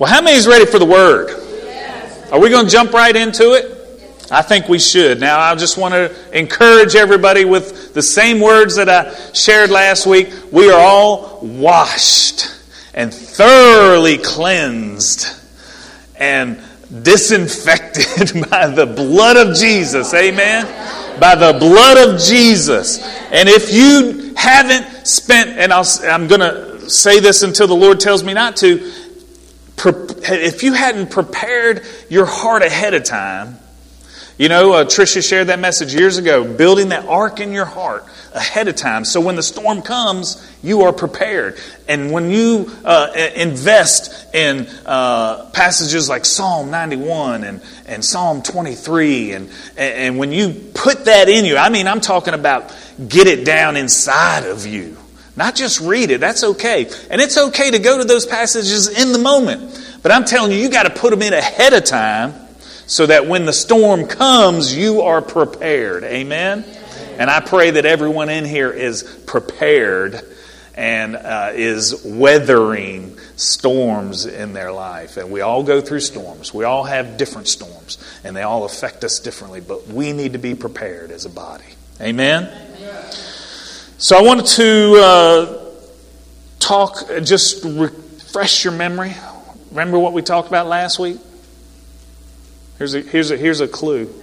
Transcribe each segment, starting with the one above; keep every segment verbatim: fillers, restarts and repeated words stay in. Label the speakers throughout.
Speaker 1: Well, how many is ready for the Word? Yes. Are we going to jump right into it? Yes. I think we should. Now, I just want to encourage everybody with the same words that I shared last week. We are all washed and thoroughly cleansed and disinfected by the blood of Jesus. Amen? By the blood of Jesus. And if you haven't spent, and I'll, I'm going to say this until the Lord tells me not to, if you hadn't prepared your heart ahead of time, you know, uh, Tricia shared that message years ago, building that ark in your heart ahead of time. So when the storm comes, you are prepared. And when you uh, invest in uh, passages like Psalm ninety-one and, and Psalm twenty-three, and, and when you put that in you, I mean, I'm talking about get it down inside of you. Not just read it, that's okay. And it's okay to go to those passages in the moment. But I'm telling you, you got to put them in ahead of time so that when the storm comes, you are prepared. Amen? And I pray that everyone in here is prepared and uh, is weathering storms in their life. And we all go through storms. We all have different storms. And they all affect us differently. But we need to be prepared as a body. Amen? Amen. So I wanted to uh, talk, just refresh your memory. Remember what we talked about last week? Here's a, here's a, here's a clue.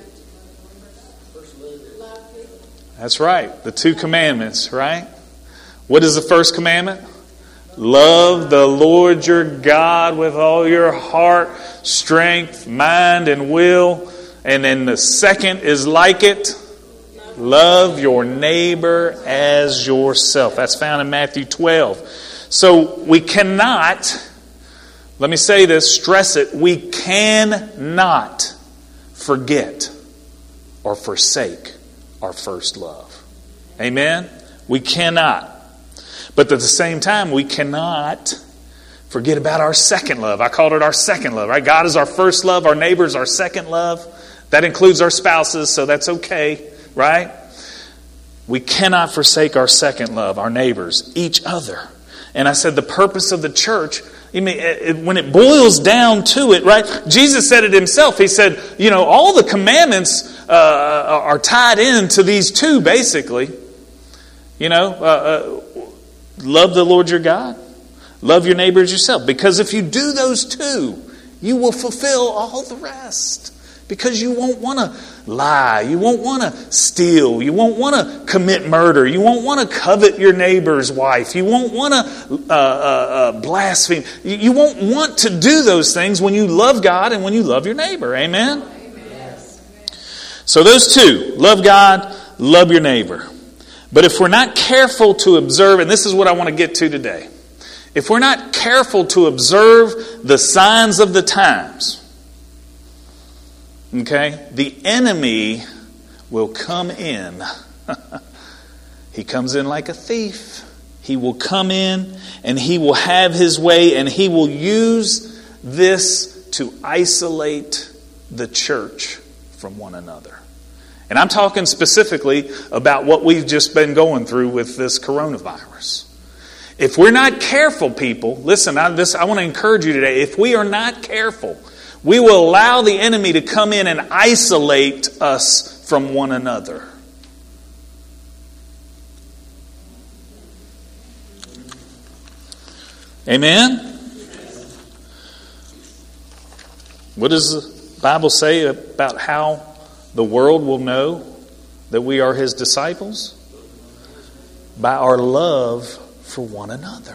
Speaker 1: That's right. The two commandments, right? What is the first commandment? Love the Lord your God with all your heart, strength, mind, and will. And then the second is like it. Love your neighbor as yourself. That's found in Matthew twelve. So we cannot, let me say this, stress it, we cannot forget or forsake our first love. Amen? We cannot. But at the same time, we cannot forget about our second love. I called it our second love, right? God is our first love. Our neighbor is our second love. That includes our spouses, so that's okay, right? We cannot forsake our second love, our neighbors, each other. And I said the purpose of the church, I mean, it, when it boils down to it, right? Jesus said it himself. He said, you know, all the commandments uh, are tied into these two, basically. You know, uh, uh, love the Lord your God. Love your neighbor as yourself. Because if you do those two, you will fulfill all the rest. Because you won't want to lie. You won't want to steal. You won't want to commit murder. You won't want to covet your neighbor's wife. You won't want to uh, uh, uh, blaspheme. You, you won't want to do those things when you love God and when you love your neighbor. Amen? Amen. So those two, love God, love your neighbor. But if we're not careful to observe, and this is what I want to get to today. If we're not careful to observe the signs of the times, okay, the enemy will come in. He comes in like a thief. He will come in and he will have his way, and he will use this to isolate the church from one another. And I'm talking specifically about what we've just been going through with this coronavirus. If we're not careful, people, listen, I, this, I want to encourage you today. If we are not careful, we will allow the enemy to come in and isolate us from one another. Amen? What does the Bible say about how the world will know that we are his disciples? By our love for one another.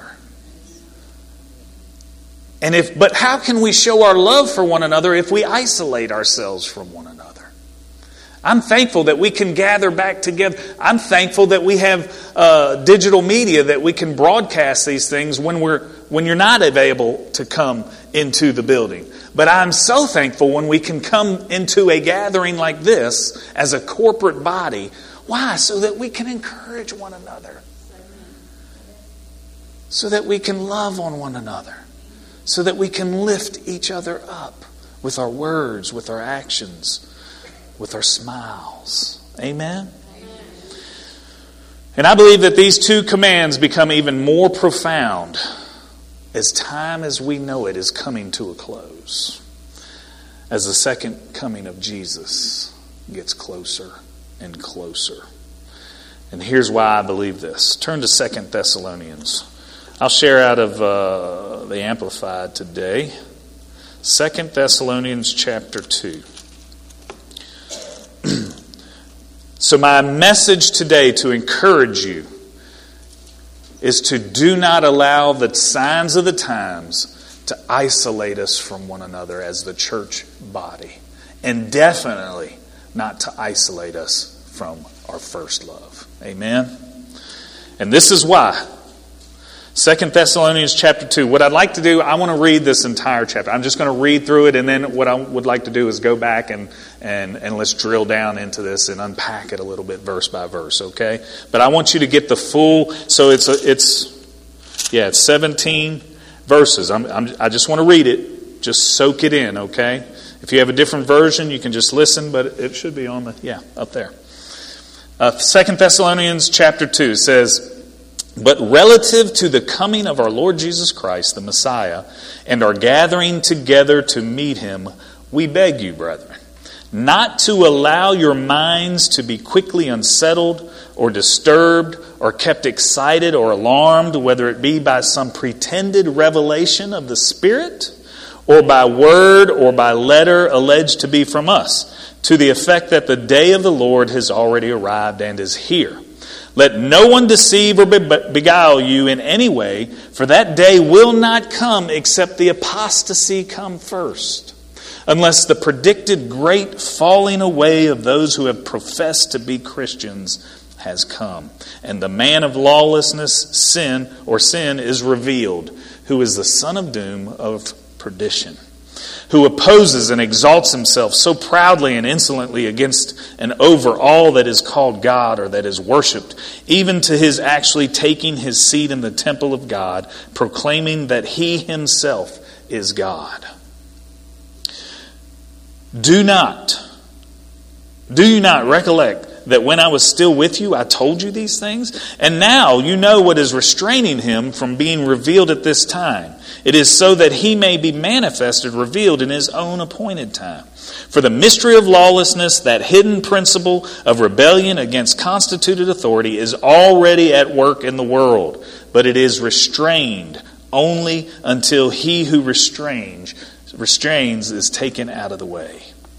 Speaker 1: And if, but how can we show our love for one another if we isolate ourselves from one another? I'm thankful that we can gather back together. I'm thankful that we have uh, digital media that we can broadcast these things when we're when you're not able to come into the building. But I'm so thankful when we can come into a gathering like this as a corporate body. Why? So that we can encourage one another. So that we can love on one another. So that we can lift each other up with our words, with our actions, with our smiles. Amen? Amen? And I believe that these two commands become even more profound as time as we know it is coming to a close, as the second coming of Jesus gets closer and closer. And here's why I believe this. Turn to Second Thessalonians. I'll share out of uh, the Amplified today. Second Thessalonians chapter two. So my message today to encourage you is to do not allow the signs of the times to isolate us from one another as the church body. And definitely not to isolate us from our first love. Amen? And this is why. Second Thessalonians chapter two. What I'd like to do, I want to read this entire chapter. I'm just going to read through it, and then what I would like to do is go back and, and, and let's drill down into this and unpack it a little bit verse by verse, okay? But I want you to get the full, so it's, a, it's yeah, it's seventeen verses. I'm, I'm, I just want to read it. Just soak it in, okay? If you have a different version, you can just listen, but it should be on the, yeah, up there. Uh, Second Thessalonians chapter two says, but relative to the coming of our Lord Jesus Christ, the Messiah, and our gathering together to meet him, we beg you, brethren, not to allow your minds to be quickly unsettled or disturbed or kept excited or alarmed, whether it be by some pretended revelation of the Spirit or by word or by letter alleged to be from us, to the effect that the day of the Lord has already arrived and is here. Let no one deceive or beguile you in any way, for that day will not come except the apostasy come first, unless the predicted great falling away of those who have professed to be Christians has come, and the man of lawlessness, sin or sin, is revealed, who is the son of doom, of perdition, who opposes and exalts himself so proudly and insolently against and over all that is called God or that is worshipped, even to his actually taking his seat in the temple of God, proclaiming that he himself is God. Do not, do you not recollect that when I was still with you, I told you these things? And now you know what is restraining him from being revealed at this time. It is so that he may be manifested, revealed in his own appointed time. For the mystery of lawlessness, that hidden principle of rebellion against constituted authority, is already at work in the world, but it is restrained only until he who restrains, restrains is taken out of the way.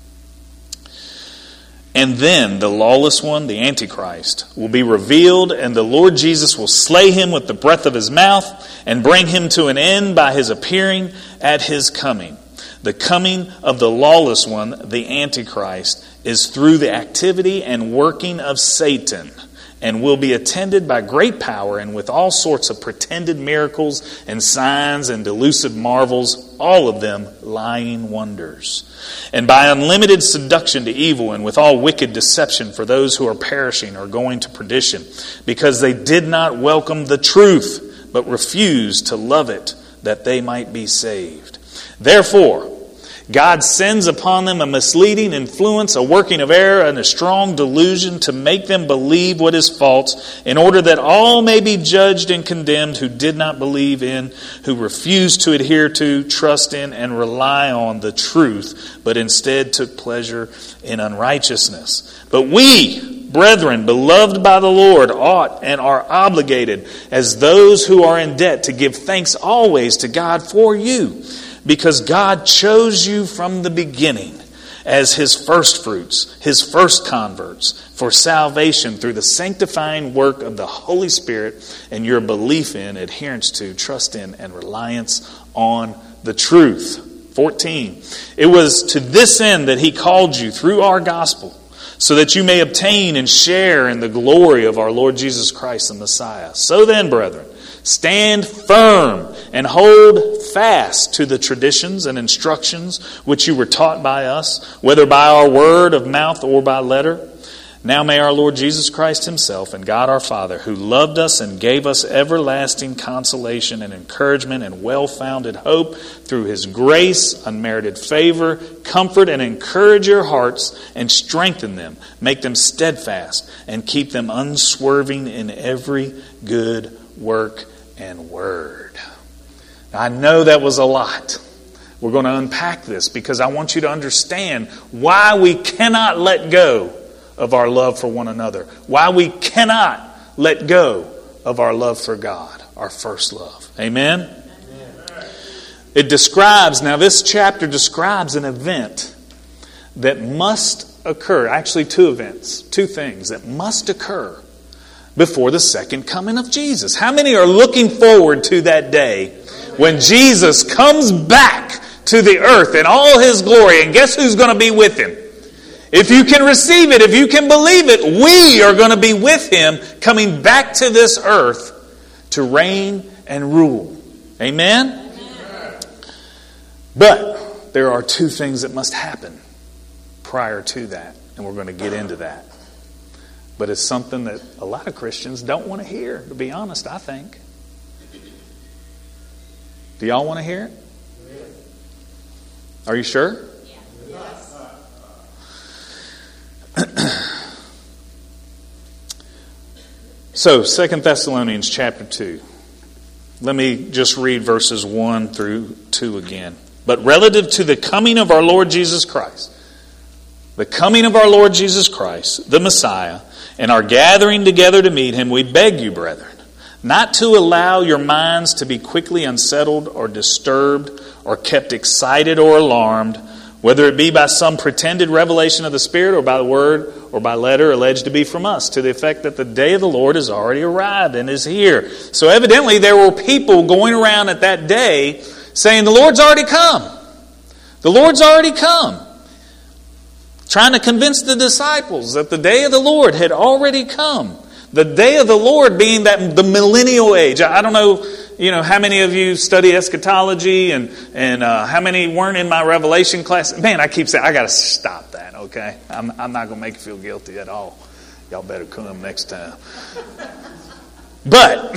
Speaker 1: And then the lawless one, the Antichrist, will be revealed, and the Lord Jesus will slay him with the breath of his mouth and bring him to an end by his appearing at his coming. The coming of the lawless one, the Antichrist, is through the activity and working of Satan, and will be attended by great power and with all sorts of pretended miracles and signs and delusive marvels, all of them lying wonders. And by unlimited seduction to evil, and with all wicked deception for those who are perishing or going to perdition, because they did not welcome the truth, but refused to love it, that they might be saved. Therefore, God sends upon them a misleading influence, a working of error, and a strong delusion to make them believe what is false, in order that all may be judged and condemned who did not believe in, who refused to adhere to, trust in, and rely on the truth, but instead took pleasure in unrighteousness. But we, brethren, beloved by the Lord, ought and are obligated, as those who are in debt, to give thanks always to God for you, because God chose you from the beginning as his firstfruits, his first converts, for salvation through the sanctifying work of the Holy Spirit and your belief in, adherence to, trust in, and reliance on the truth. fourteen. It was to this end that he called you through our gospel, so that you may obtain and share in the glory of our Lord Jesus Christ the Messiah. So then, brethren, stand firm and hold fast to the traditions and instructions which you were taught by us, whether by our word of mouth or by letter. Now may our Lord Jesus Christ himself and God our Father, who loved us and gave us everlasting consolation and encouragement and well-founded hope through his grace, unmerited favor, comfort and encourage your hearts and strengthen them, make them steadfast, and keep them unswerving in every good work and word. I know that was a lot. We're going to unpack this because I want you to understand why we cannot let go of our love for one another. Why we cannot let go of our love for God, our first love. Amen? Amen. It describes, now this chapter describes an event that must occur. Actually, two events, two things that must occur before the second coming of Jesus. How many are looking forward to that day when Jesus comes back to the earth in all His glory? And guess who's going to be with Him? If you can receive it, if you can believe it, we are going to be with Him coming back to this earth to reign and rule. Amen? Amen. But there are two things that must happen prior to that, and we're going to get into that. But it's something that a lot of Christians don't want to hear, to be honest, I think. Do y'all want to hear it? Are you sure?
Speaker 2: Yes.
Speaker 1: So, Second Thessalonians chapter two. Let me just read verses one through two again. But relative to the coming of our Lord Jesus Christ, the coming of our Lord Jesus Christ, the Messiah, and our gathering together to meet Him, we beg you, brethren, not to allow your minds to be quickly unsettled or disturbed or kept excited or alarmed, whether it be by some pretended revelation of the Spirit or by the word or by letter alleged to be from us, to the effect that the day of the Lord has already arrived and is here. So evidently there were people going around at that day saying, the Lord's already come. The Lord's already come. Trying to convince the disciples that the day of the Lord had already come. The day of the Lord being that the millennial age. I don't know, you know, how many of you study eschatology and and uh, how many weren't in my Revelation class. Man, I keep saying I got to stop that. Okay, I'm I'm not going to make you feel guilty at all. Y'all better come next time. But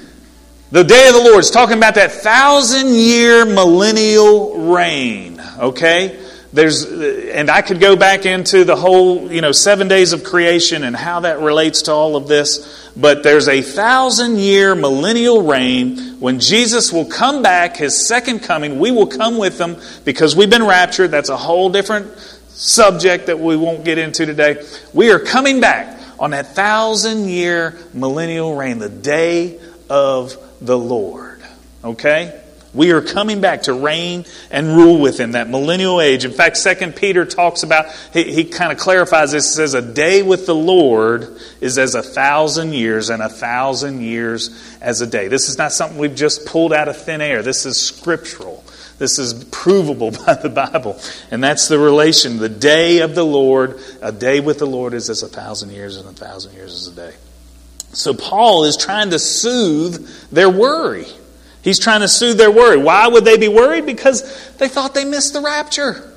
Speaker 1: the day of the Lord is talking about that thousand year millennial reign. Okay. There's, and I could go back into the whole, you know, seven days of creation and how that relates to all of this. But there's a thousand year millennial reign when Jesus will come back, His second coming. We will come with Him because we've been raptured. That's a whole different subject that we won't get into today. We are coming back on that thousand year millennial reign, the day of the Lord. Okay? We are coming back to reign and rule with Him, that millennial age. In fact, Second Peter talks about, he, he kind of clarifies this, says a day with the Lord is as a thousand years, and a thousand years as a day. This is not something we've just pulled out of thin air. This is scriptural. This is provable by the Bible. And that's the relation. The day of the Lord, a day with the Lord is as a thousand years, and a thousand years is a day. So Paul is trying to soothe their worry. He's trying to soothe their worry. Why would they be worried? Because they thought they missed the rapture.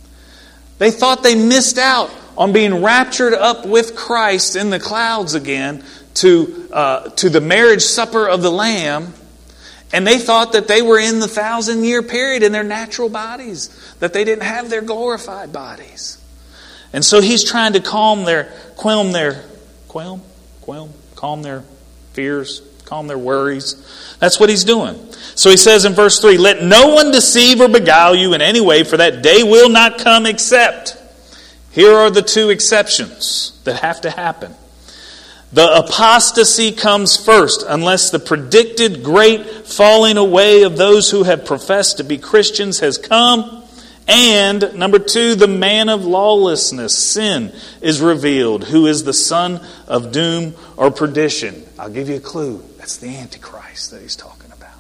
Speaker 1: They thought they missed out on being raptured up with Christ in the clouds again to, uh, to the marriage supper of the Lamb. And they thought that they were in the thousand year period in their natural bodies, that they didn't have their glorified bodies. And so he's trying to calm their, qualm their, qualm, qualm, calm their fears, calm their worries. That's what he's doing. So he says in verse three, let no one deceive or beguile you in any way, for that day will not come except. Here are the two exceptions that have to happen. The apostasy comes first, unless the predicted great falling away of those who have professed to be Christians has come. And number two, the man of lawlessness, sin, is revealed, who is the son of doom or perdition. I'll give you a clue. That's the Antichrist that he's talking about.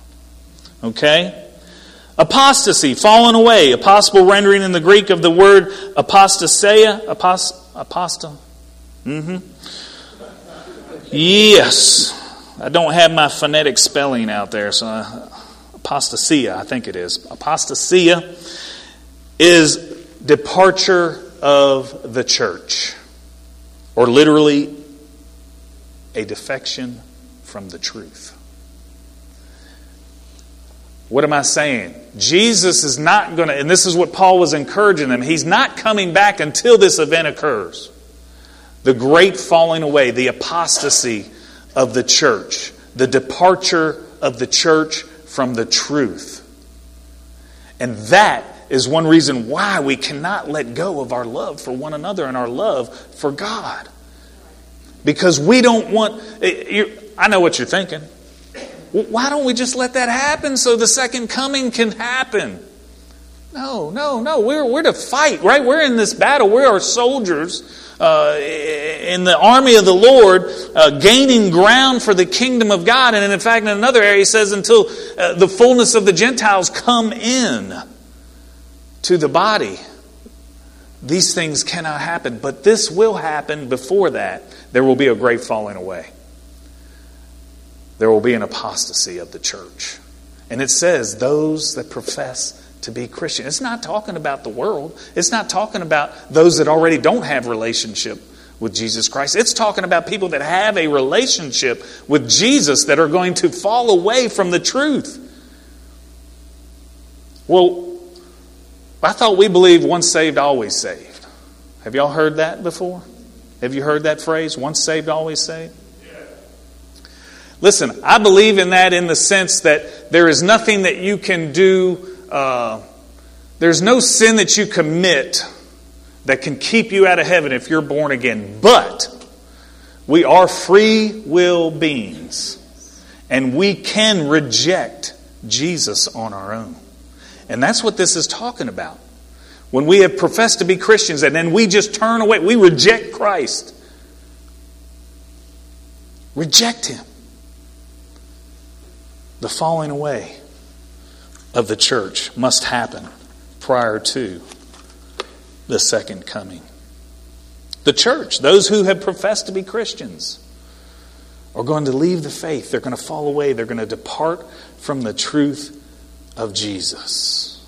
Speaker 1: Okay? Apostasy, fallen away. A possible rendering in the Greek of the word apostasia. Apost, aposta. Mm-hmm. Yes. I don't have my phonetic spelling out there, so I, apostasia, I think it is. Apostasia is departure of the church, or literally a defection from the truth. What am I saying? Jesus is not going to, and this is what Paul was encouraging them, he's not coming back until this event occurs. The great falling away, the apostasy of the church, the departure of the church from the truth. And that is one reason why we cannot let go of our love for one another and our love for God. Because we don't want... I know what you're thinking. Why don't we just let that happen so the second coming can happen? No, no, no. We're, we're to fight, right? We're in this battle. We are soldiers uh, in the army of the Lord, uh, gaining ground for the kingdom of God. And in fact, in another area, he says, until uh, the fullness of the Gentiles come in to the body, these things cannot happen. But this will happen before that. There will be a great falling away. There will be an apostasy of the church. And it says those that profess to be Christian. It's not talking about the world. It's not talking about those that already don't have relationship with Jesus Christ. It's talking about people that have a relationship with Jesus that are going to fall away from the truth. Well, I thought we believed once saved, always saved. Have y'all heard that before? Have you heard that phrase, once saved, always saved? Listen, I believe in that in the sense that there is nothing that you can do, uh, there's no sin that you commit that can keep you out of heaven if you're born again. But we are free will beings, and we can reject Jesus on our own. And that's what this is talking about. When we have professed to be Christians and then we just turn away, we reject Christ. Reject Him. The falling away of the church must happen prior to the second coming. The church, those who have professed to be Christians, are going to leave the faith. They're going to fall away. They're going to depart from the truth of Jesus.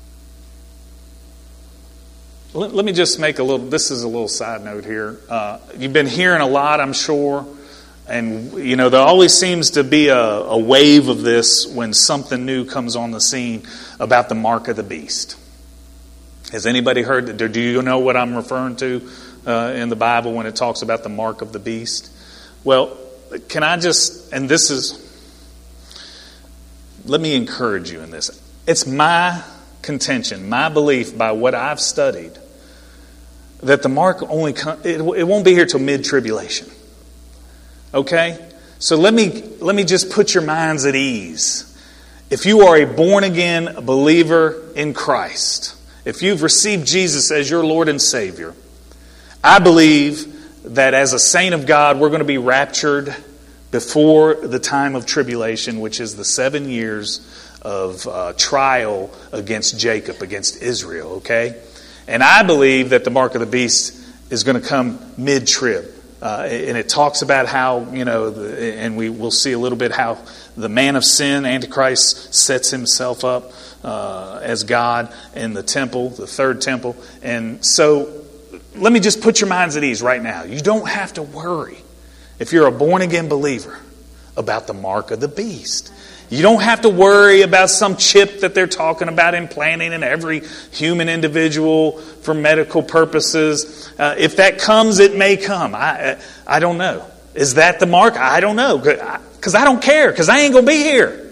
Speaker 1: Let, let me just make a little, this is a little side note here. Uh, you've been hearing a lot, I'm sure. And, you know, there always seems to be a, a wave of this when something new comes on the scene about the mark of the beast. Has anybody heard that? Do you know what I'm referring to uh, in the Bible when it talks about the mark of the beast? Well, can I just, and this is, let me encourage you in this. It's my contention, my belief by what I've studied, that the mark only, come, it, it won't be here till mid-tribulation. Okay? So let me let me just put your minds at ease. If you are a born-again believer in Christ, if you've received Jesus as your Lord and Savior, I believe that as a saint of God, we're going to be raptured before the time of tribulation, which is the seven years of uh, trial against Jacob, against Israel. Okay? And I believe that the mark of the beast is going to come mid-trib. Uh, and it talks about how, you know, the, and we will see a little bit how the man of sin, Antichrist, sets himself up uh, as God in the temple, the third temple. And so let me just put your minds at ease right now. You don't have to worry if you're a born-again believer about the mark of the beast. You don't have to worry about some chip that they're talking about implanting in every human individual for medical purposes. Uh, if that comes, it may come. I I don't know. Is that the mark? I don't know. Because I don't care. Because I ain't going to be here.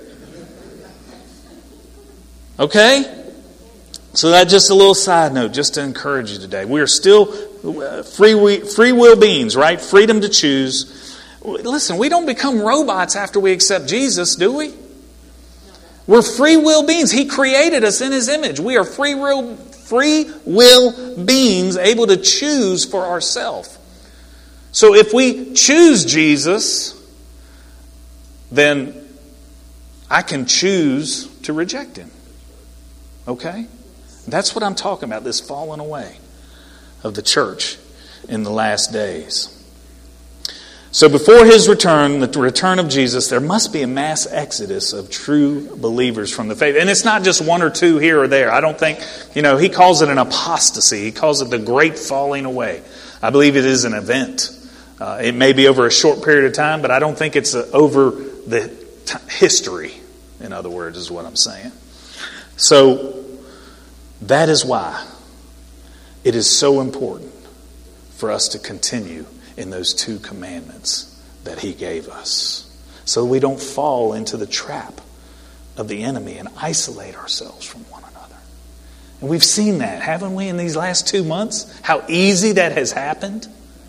Speaker 1: Okay? So that's just a little side note just to encourage you today. We are still free, free will beings, right? Freedom to choose. Listen, we don't become robots after we accept Jesus, do we? We're free will beings. He created us in His image. We are free will, free will beings able to choose for ourselves. So if we choose Jesus, then I can choose to reject Him. Okay? That's what I'm talking about, this falling away of the church in the last days. So before His return, the return of Jesus, there must be a mass exodus of true believers from the faith. And it's not just one or two here or there. I don't think, you know, He calls it an apostasy. He calls it the great falling away. I believe it is an event. Uh, it may be over a short period of time, but I don't think it's uh, over the t- history, in other words, is what I'm saying. So that is why it is so important for us to continue in those two commandments that He gave us, so we don't fall into the trap of the enemy and isolate ourselves from one another. And we've seen that, haven't we, in these last two months? How easy that has happened.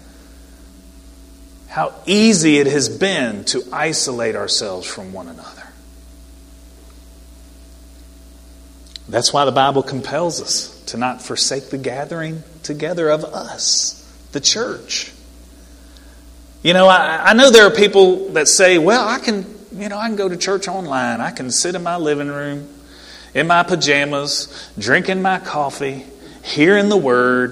Speaker 1: How easy it has been to isolate ourselves from one another. That's why the Bible compels us to not forsake the gathering together of us, the church. You know, I, I know there are people that say, well, I can, you know, I can go to church online. I can sit in my living room, in my pajamas, drinking my coffee, hearing the word.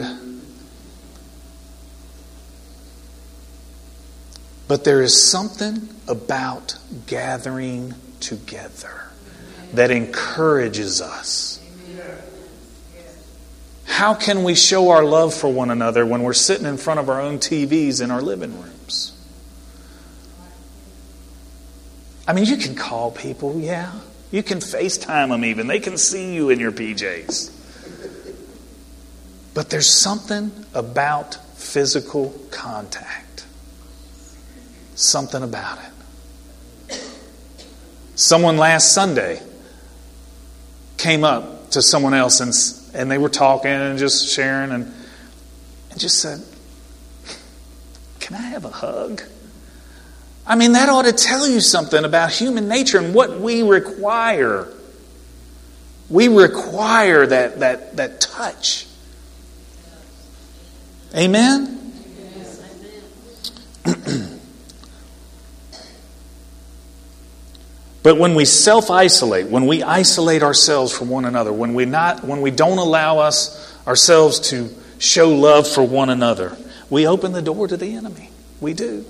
Speaker 1: But there is something about gathering together that encourages us. How can we show our love for one another when we're sitting in front of our own T Vs in our living rooms? I mean, you can call people, yeah. You can FaceTime them even. They can see you in your P Js. But there's something about physical contact. Something about it. Someone last Sunday came up to someone else and, and they were talking and just sharing and, and just said, can I have a hug? I mean, that ought to tell you something about human nature and what we require. We require that, that, that touch. Amen? But when we self-isolate, when we isolate ourselves from one another, when we not, when we don't allow us ourselves to show love for one another, we open the door to the enemy. We do.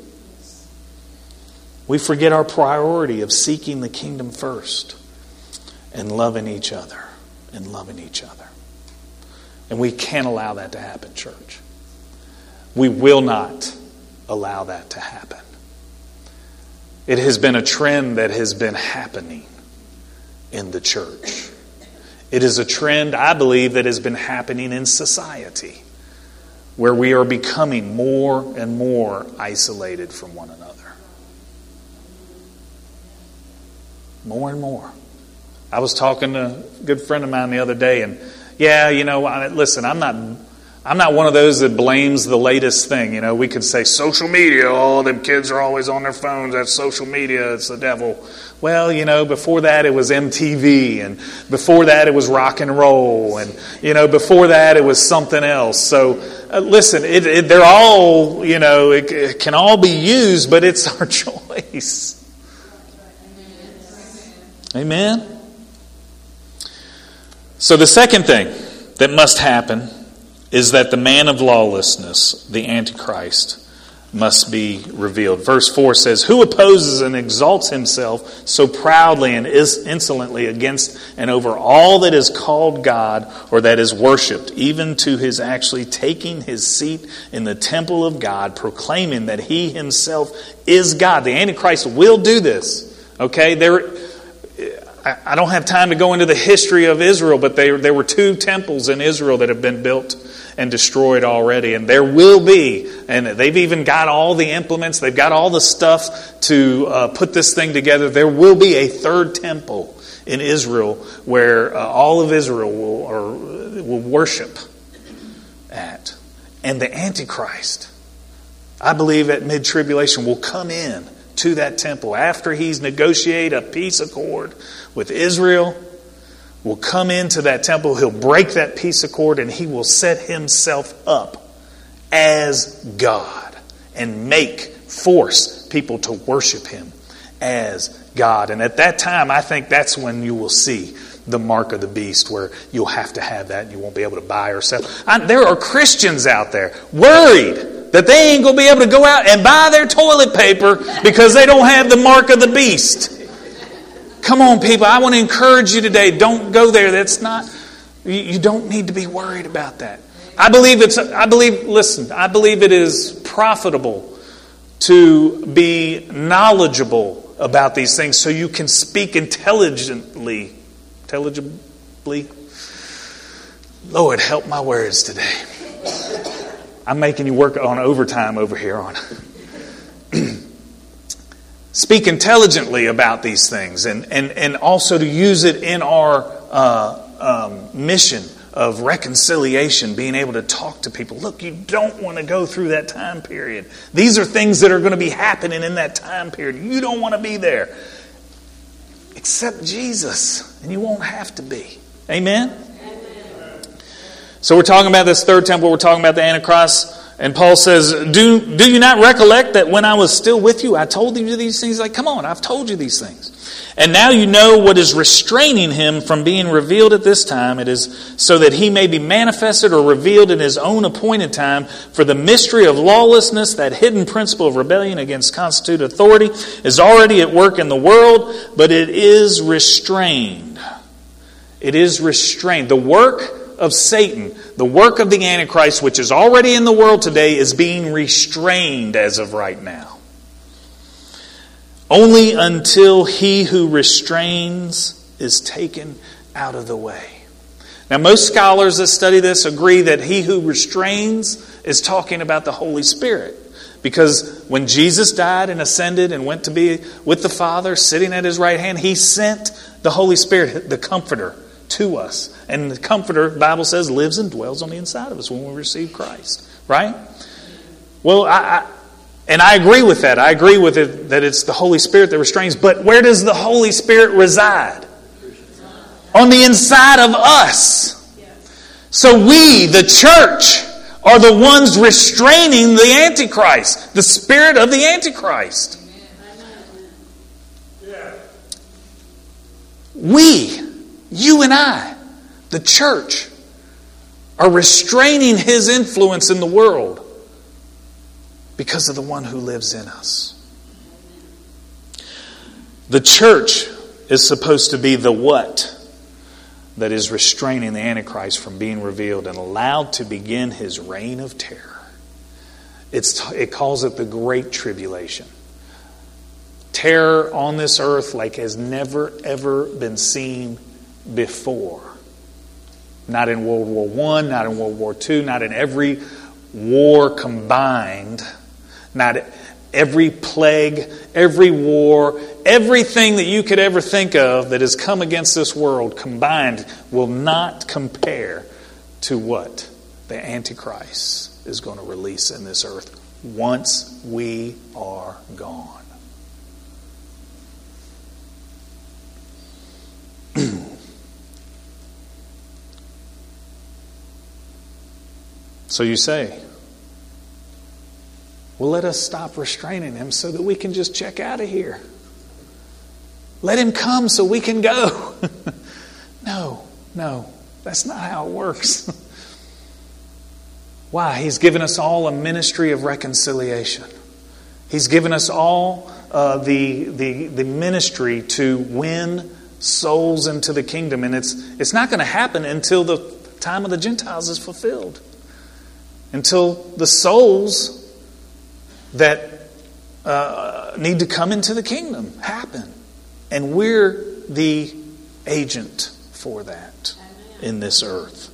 Speaker 1: We forget our priority of seeking the kingdom first and loving each other and loving each other. And we can't allow that to happen, church. We will not allow that to happen. It has been a trend that has been happening in the church. It is a trend, I believe, that has been happening in society, where we are becoming more and more isolated from one another. More and more. I was talking to a good friend of mine the other day, and yeah, you know, I, listen, I'm not... I'm not one of those that blames the latest thing. You know, we could say social media, oh, them kids are always on their phones. That's social media. It's the devil. Well, you know, before that it was M T V. And before that it was rock and roll. And, you know, before that it was something else. So, uh, listen, it, it, they're all, you know, it, it can all be used, but it's our choice. Amen? So the second thing that must happen is that the man of lawlessness, the Antichrist, must be revealed. Verse four says, who opposes and exalts himself so proudly and is insolently against and over all that is called God or that is worshipped, even to his actually taking his seat in the temple of God, proclaiming that he himself is God. The Antichrist will do this. Okay, there. I don't have time to go into the history of Israel, but they, there were two temples in Israel that have been built and destroyed already. And there will be, and they've even got all the implements, they've got all the stuff to uh, put this thing together. There will be a third temple in Israel where uh, all of Israel will, or, will worship at. And the Antichrist, I believe at mid-tribulation, will come in to that temple after he's negotiated a peace accord with Israel. Will come into that temple, he'll break that peace accord, and he will set himself up as God and make, force people to worship him as God. And at that time, I think that's when you will see the mark of the beast, where you'll have to have that and you won't be able to buy or sell. I, there are Christians out there worried that they ain't going to be able to go out and buy their toilet paper because they don't have the mark of the beast. Come on, people. I want to encourage you today. Don't go there. That's not, you don't need to be worried about that. I believe it's, I believe, listen, I believe it is profitable to be knowledgeable about these things so you can speak intelligently. Intelligibly. Lord, help my words today. I'm making you work on overtime over here on speak intelligently about these things and, and, and also to use it in our uh, um, mission of reconciliation, being able to talk to people. Look, you don't want to go through that time period. These are things that are going to be happening in that time period. You don't want to be there. Accept Jesus, and you won't have to be. Amen? Amen. So we're talking about this third temple. We're talking about the Antichrist. And Paul says, do, do you not recollect that when I was still with you, I told you these things? Like, come on, I've told you these things. And now you know what is restraining him from being revealed at this time. It is so that he may be manifested or revealed in his own appointed time. For the mystery of lawlessness, that hidden principle of rebellion against constituted authority, is already at work in the world, but it is restrained. It is restrained. The work of Satan, the work of the Antichrist, which is already in the world today, is being restrained as of right now. Only until he who restrains is taken out of the way. Now, most scholars that study this agree that he who restrains is talking about the Holy Spirit. Because when Jesus died and ascended and went to be with the Father, sitting at his right hand, he sent the Holy Spirit, the Comforter, to us. And the Comforter, the Bible says, lives and dwells on the inside of us when we receive Christ. Right? Well, I... I And I agree with that. I agree with it that it's the Holy Spirit that restrains. But where does the Holy Spirit reside? On the inside of us. So we, the church, are the ones restraining the Antichrist, the spirit of the Antichrist. We, you and I, the church, are restraining his influence in the world. Because of the one who lives in us. The church is supposed to be the what that is restraining the Antichrist from being revealed and allowed to begin his reign of terror. It's, it calls it the Great Tribulation. Terror on this earth like has never ever been seen before. Not in World War One, not in World War Two, not in every war combined. Not every plague, every war, everything that you could ever think of that has come against this world combined will not compare to what the Antichrist is going to release in this earth once we are gone. So you say, well, let us stop restraining him so that we can just check out of here. Let him come so we can go. No, no, that's not how it works. Why? He's given us all a ministry of reconciliation. He's given us all uh, the, the, the ministry to win souls into the kingdom. And it's, it's not going to happen until the time of the Gentiles is fulfilled. Until the souls that uh, need to come into the kingdom happen. And we're the agent for that in this earth.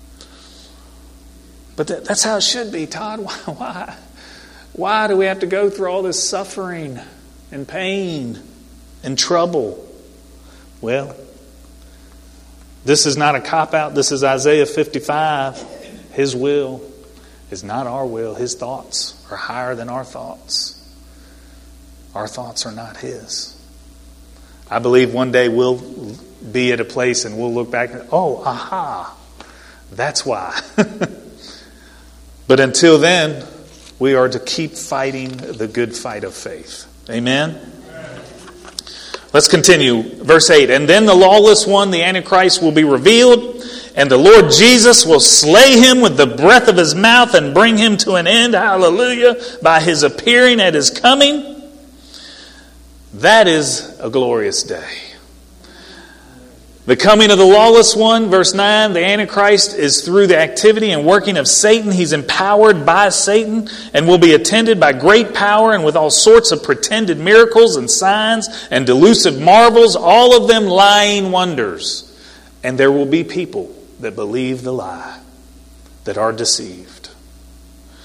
Speaker 1: But that, that's how it should be, Todd. Why, why? Why do we have to go through all this suffering and pain and trouble? Well, this is not a cop-out. This is Isaiah fifty-five. His will is not our will. His thoughts are higher than our thoughts. Our thoughts are not his. I believe one day we'll be at a place and we'll look back and, oh, aha, that's why. But until then, we are to keep fighting the good fight of faith. Amen? Amen. Let's continue. Verse eight. And then the lawless one, the Antichrist, will be revealed. And the Lord Jesus will slay him with the breath of his mouth and bring him to an end, hallelujah, by his appearing at his coming. That is a glorious day. The coming of the lawless one, verse nine, the Antichrist is through the activity and working of Satan. He's empowered by Satan and will be attended by great power and with all sorts of pretended miracles and signs and delusive marvels, all of them lying wonders. And there will be people that believe the lie, that are deceived.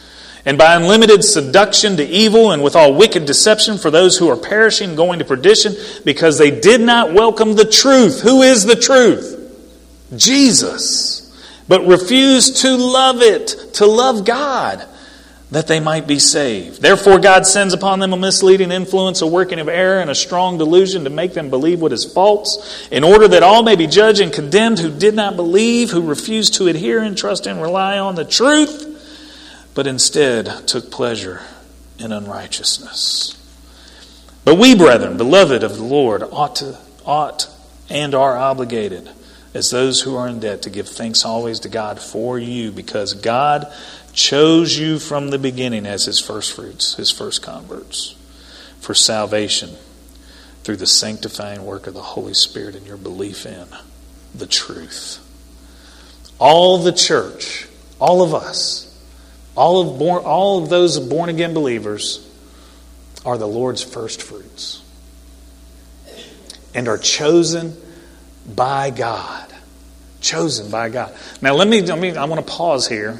Speaker 1: and by unlimited seduction to evil, and with all wicked deception for those who are perishing, going to perdition, because they did not welcome the truth. Who is the truth? Jesus. But refused to love it, to love God, that they might be saved. Therefore God sends upon them a misleading influence, a working of error, and a strong delusion to make them believe what is false, in order that all may be judged and condemned who did not believe, who refused to adhere and trust and rely on the truth, but instead took pleasure in unrighteousness. But we, brethren, beloved of the Lord, ought to ought and are obligated, as those who are in debt, to give thanks always to God for you, because God chose you from the beginning as His first fruits, His first converts, for salvation through the sanctifying work of the Holy Spirit and your belief in the truth. All the church, all of us, all of born, all of those born-again believers are the Lord's first fruits and are chosen by God. Chosen by God. Now let me, let me I want to pause here.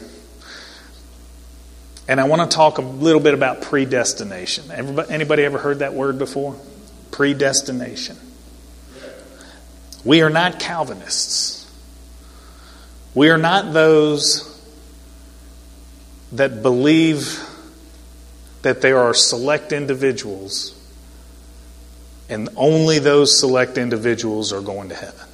Speaker 1: And I want to talk a little bit about predestination. Everybody, anybody ever heard that word before? Predestination. We are not Calvinists. We are not those that believe that there are select individuals and only those select individuals are going to heaven.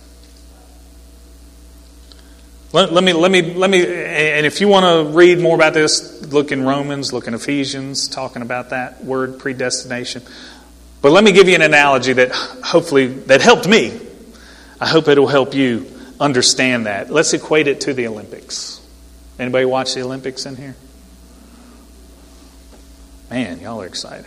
Speaker 1: Let, let me, let me, let me, and if you want to read more about this, look in Romans, look in Ephesians, talking about that word predestination. But let me give you an analogy that hopefully, that helped me. I hope it will help you understand that. Let's equate it to the Olympics. Anybody watch the Olympics in here? Man, y'all are excited.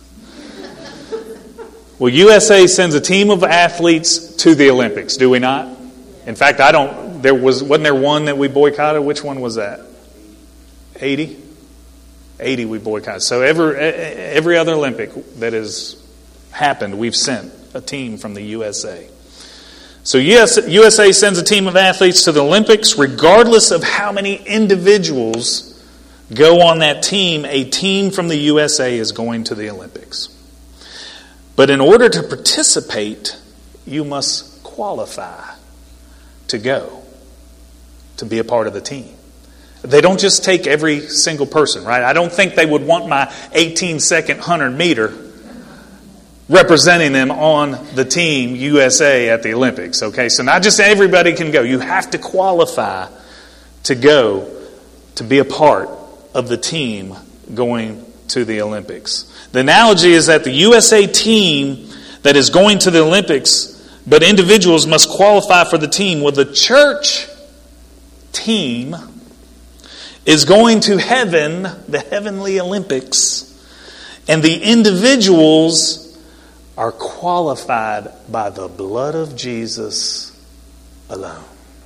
Speaker 1: Well, U S A sends a team of athletes to the Olympics, do we not? In fact, I don't, there was, wasn't there one that we boycotted? Which one was that? eighty? eighty we boycotted. So every, every other Olympic that has happened, we've sent a team from the U S A. So U S A sends a team of athletes to the Olympics, regardless of how many individuals go on that team. A team from the U S A is going to the Olympics. But in order to participate, you must qualify to go, to be a part of the team. They don't just take every single person, right? I don't think they would want my eighteen second one hundred meter representing them on the team U S A at the Olympics. Okay, so not just everybody can go. You have to qualify to go, to be a part of the team going to the Olympics. The analogy is that the U S A team that is going to the Olympics, but individuals must qualify for the team. Well, the church team is going to heaven, the heavenly Olympics, and the individuals are qualified by the blood of Jesus alone.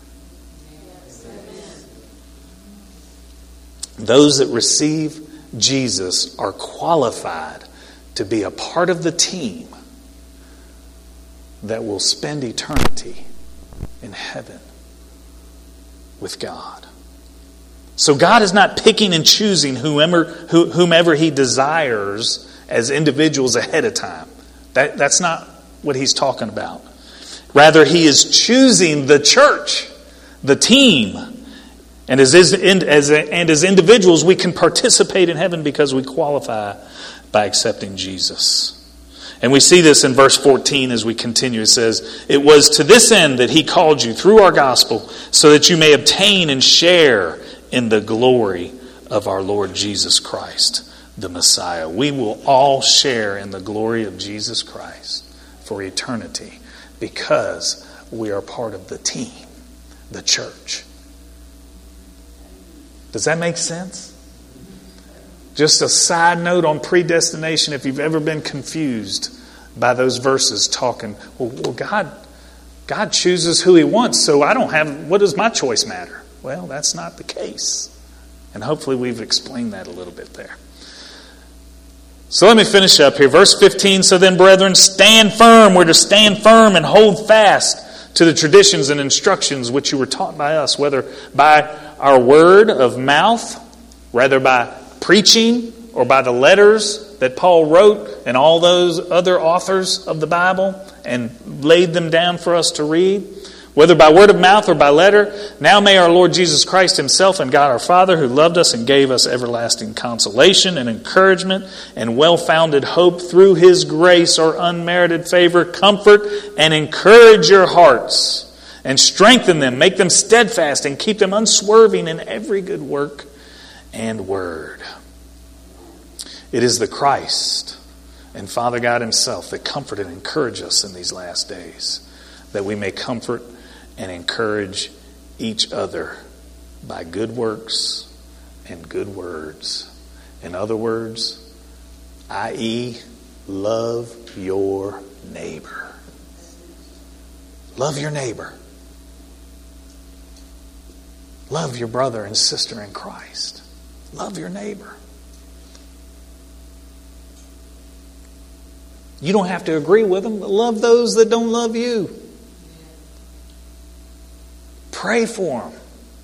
Speaker 1: Those that receive Jesus are qualified to be a part of the team that will spend eternity in heaven with God. So God is not picking and choosing whomever, whomever He desires as individuals ahead of time. That, that's not what He's talking about. Rather, He is choosing the church, the team. And as, as, as, and as individuals, we can participate in heaven because we qualify by accepting Jesus. And we see this in verse fourteen as we continue. It says, "It was to this end that He called you through our gospel, so that you may obtain and share in the glory of our Lord Jesus Christ, the Messiah." We will all share in the glory of Jesus Christ for eternity because we are part of the team, the church. Does that make sense? Just a side note on predestination, if you've ever been confused by those verses talking, well, well God, God chooses who He wants, so I don't have, what does my choice matter? Well, that's not the case. And hopefully we've explained that a little bit there. So let me finish up here. Verse fifteen, "So then, brethren, stand firm." We're to stand firm and hold fast to the traditions and instructions which you were taught by us, whether by our word of mouth, rather by preaching or by the letters that Paul wrote and all those other authors of the Bible and laid them down for us to read, whether by word of mouth or by letter, now may our Lord Jesus Christ himself and God our Father, who loved us and gave us everlasting consolation and encouragement and well-founded hope through his grace or unmerited favor, comfort and encourage your hearts and strengthen them, make them steadfast and keep them unswerving in every good work and word. It is the Christ and Father God himself that comfort and encourage us in these last days, that we may comfort and encourage each other by good works and good words. In other words, that is, love your neighbor. Love your neighbor. Love your brother and sister in Christ. Love your neighbor. You don't have to agree with them, but love those that don't love you. Pray for them.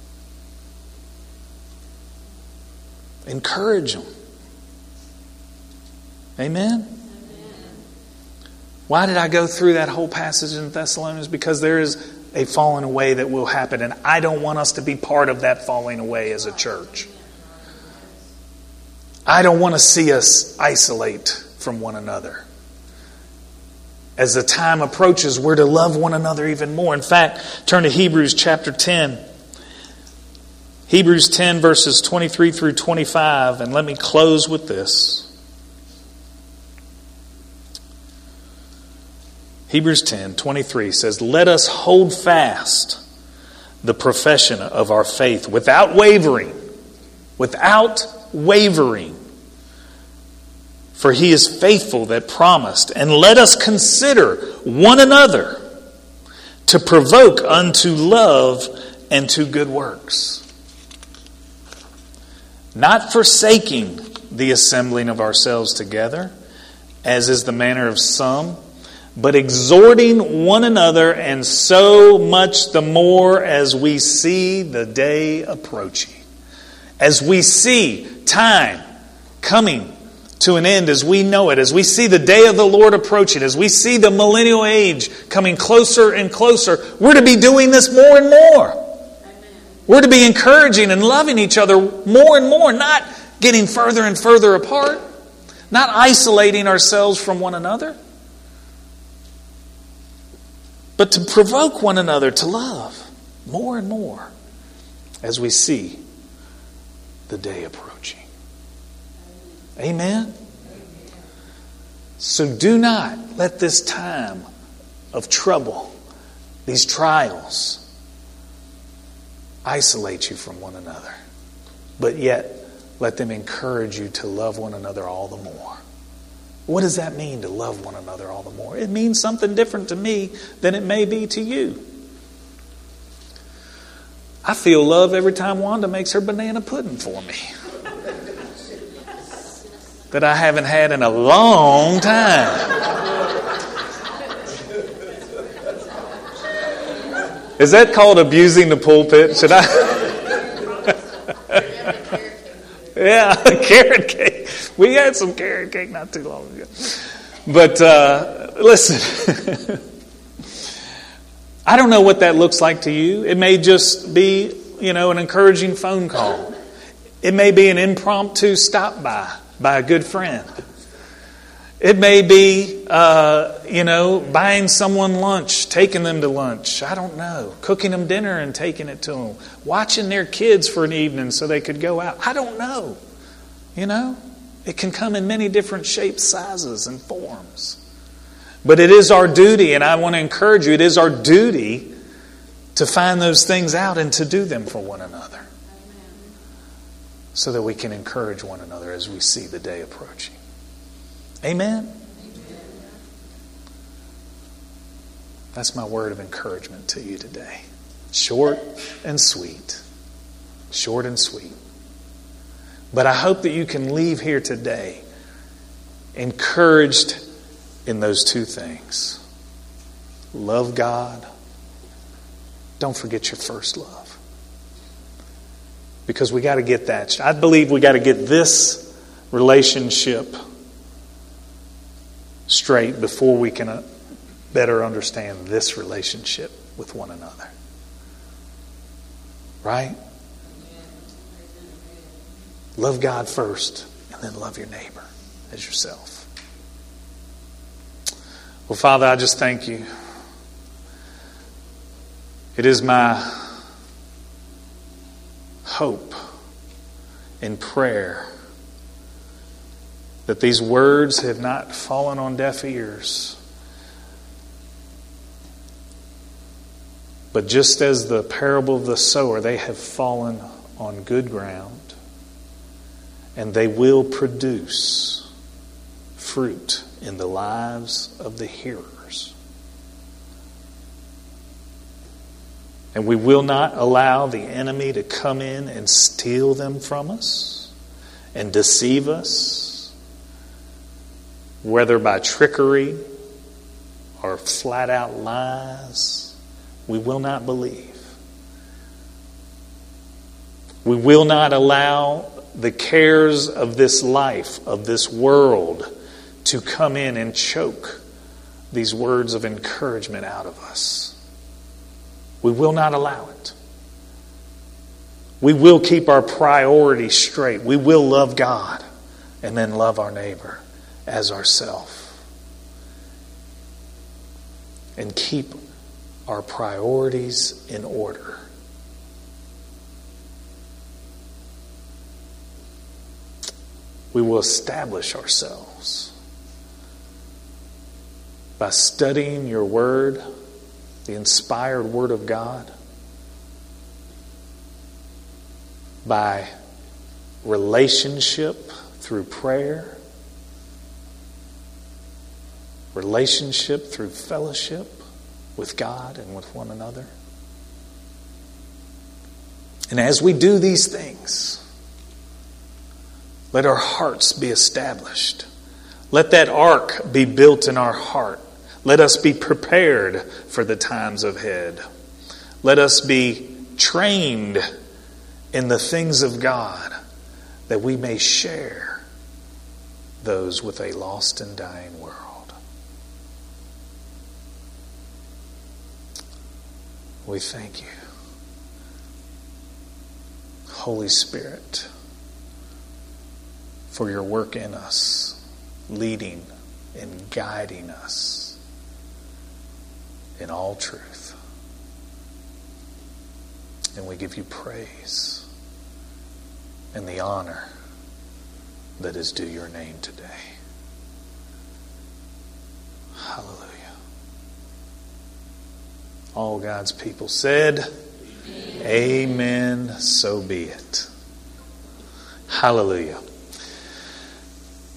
Speaker 1: Encourage them. Amen? Amen? Why did I go through that whole passage in Thessalonians? Because there is a falling away that will happen, and I don't want us to be part of that falling away as a church. I don't want to see us isolate from one another. As the time approaches, we're to love one another even more. In fact, turn to Hebrews chapter ten. Hebrews ten verses twenty-three through twenty-five. And let me close with this. Hebrews ten twenty-three says, "Let us hold fast the profession of our faith without wavering." Without wavering. For he is faithful that promised. And let us consider one another to provoke unto love and to good works. Not forsaking the assembling of ourselves together, as is the manner of some, but exhorting one another, and so much the more as we see the day approaching. As we see time coming to an end as we know it, as we see the day of the Lord approaching, as we see the millennial age coming closer and closer, we're to be doing this more and more. Amen. We're to be encouraging and loving each other more and more, not getting further and further apart, not isolating ourselves from one another, but to provoke one another to love more and more as we see the day approaching. Amen? So do not let this time of trouble, these trials, isolate you from one another. But yet, let them encourage you to love one another all the more. What does that mean, to love one another all the more? It means something different to me than it may be to you. I feel love every time Wanda makes her banana pudding for me. That I haven't had in a long time. Is that called abusing the pulpit? Should I? Yeah, carrot cake. We had some carrot cake not too long ago. But uh, listen, I don't know what that looks like to you. It may just be, you know, an encouraging phone call. It may be an impromptu stop by by a good friend. It may be, uh, you know, buying someone lunch, taking them to lunch. I don't know. Cooking them dinner and taking it to them. Watching their kids for an evening so they could go out. I don't know. You know, it can come in many different shapes, sizes, and forms. But it is our duty, and I want to encourage you, it is our duty to find those things out and to do them for one another. So that we can encourage one another as we see the day approaching. Amen? Amen? That's my word of encouragement to you today. Short and sweet. Short and sweet. But I hope that you can leave here today encouraged in those two things. Love God. Don't forget your first love. Because we got to get that. I believe we got to get this relationship straight before we can better understand this relationship with one another. Right? Love God first, and then love your neighbor as yourself. Well, Father, I just thank you. It is my hope and prayer that these words have not fallen on deaf ears. But just as the parable of the sower, they have fallen on good ground, and they will produce fruit in the lives of the hearers. And we will not allow the enemy to come in and steal them from us and deceive us, whether by trickery or flat out lies. We will not believe. We will not allow the cares of this life, of this world, to come in and choke these words of encouragement out of us. We will not allow it. We will keep our priorities straight. We will love God and then love our neighbor as ourselves. And keep our priorities in order. We will establish ourselves by studying your word, the inspired word of God, by relationship through prayer, relationship through fellowship with God and with one another. And as we do these things, let our hearts be established. Let that ark be built in our heart. Let us be prepared for the times ahead. Let us be trained in the things of God, that we may share those with a lost and dying world. We thank you, Holy Spirit, for your work in us, leading and guiding us in all truth. And we give you praise and the honor that is due your name today. Hallelujah. All God's people said, Amen. Amen. So be it. Hallelujah.